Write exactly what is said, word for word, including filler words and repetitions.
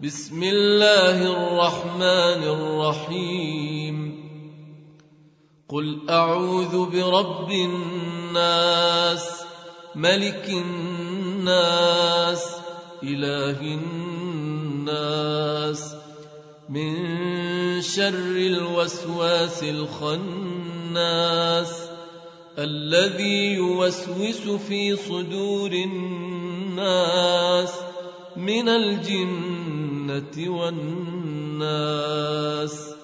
بسم الله الرحمن الرحيم قل أعوذ برب الناس ملك الناس إله الناس من شر الوسواس الخناس الذي يوسوس في صدور الناس من الجنة والناس.